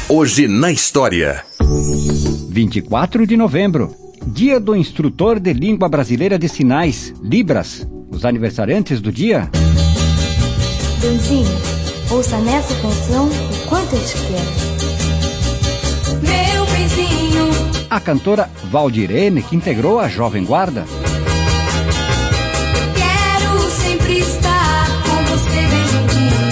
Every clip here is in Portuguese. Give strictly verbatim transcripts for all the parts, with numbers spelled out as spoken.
Hoje na história. vinte e quatro de novembro, Dia do Instrutor de Língua Brasileira de Sinais, Libras. Os aniversariantes do dia. Benzinho, ouça nessa canção o quanto eu te quero. Meu benzinho. A cantora Valdirene, que integrou a Jovem Guarda. Quero sempre estar com você bem juntinho.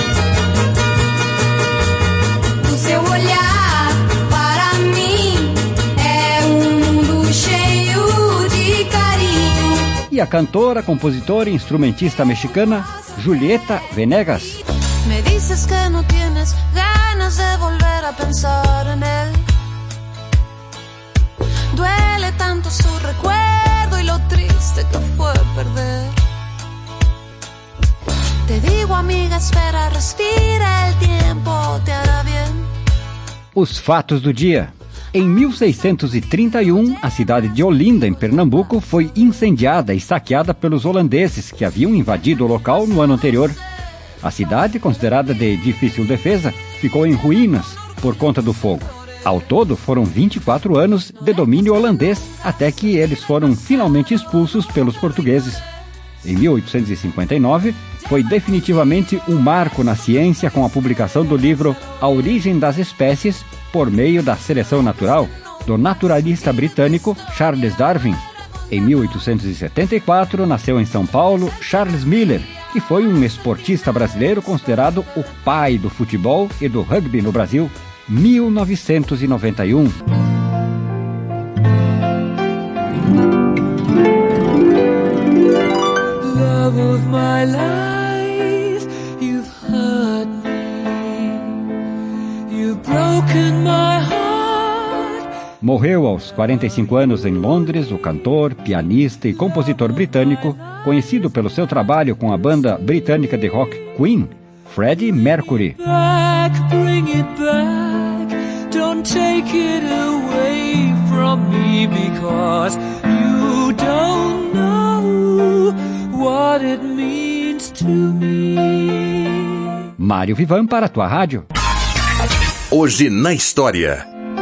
O seu olhar para mim é um mundo cheio de carinho. E a cantora, compositora e instrumentista mexicana Julieta Venegas. Me dices que no tienes ganas de volver a pensar en él. Duele tanto su recuerdo y lo triste que fue perder. Te digo, amiga, espera, respira, el tiempo te hará bien. Os fatos do dia. Em mil seiscentos e trinta e um, a cidade de Olinda, em Pernambuco, foi incendiada e saqueada pelos holandeses, que haviam invadido o local no ano anterior. A cidade, considerada de difícil defesa, ficou em ruínas por conta do fogo. Ao todo, foram vinte e quatro anos de domínio holandês, até que eles foram finalmente expulsos pelos portugueses. Em mil oitocentos e cinquenta e nove, foi definitivamente um marco na ciência com a publicação do livro A Origem das Espécies, por meio da seleção natural, do naturalista britânico Charles Darwin. Em mil oitocentos e setenta e quatro, nasceu em São Paulo Charles Miller, que foi um esportista brasileiro considerado o pai do futebol e do rugby no Brasil. mil novecentos e noventa e um. Love of my life, you've hurt me, you've broken my heart. Morreu aos quarenta e cinco anos em Londres o cantor, pianista e compositor britânico, conhecido pelo seu trabalho com a banda britânica de rock Queen, Freddie Mercury. Back, bring it back, don't take it away from me, because you don't know what it means to me. Mário Vivan para a tua rádio. Hoje na história.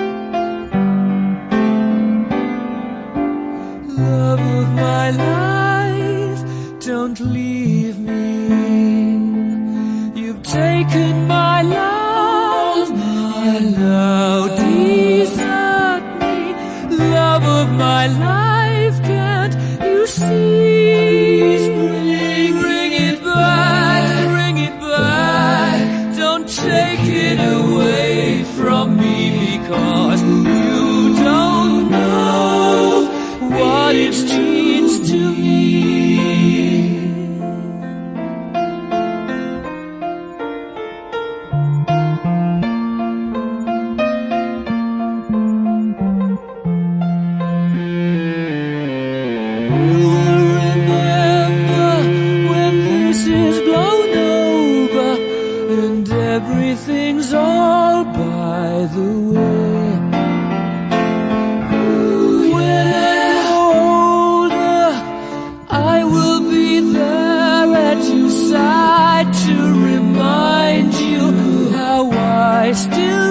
Love of my life, don't leave me. You've taken my love, my love, desert me. Love of my life, can't you see? Bring, bring it back, bring it back. Don't take it away from me, because you don't know what it means to me. You'll remember when this is blown over and everything's all by the way. I still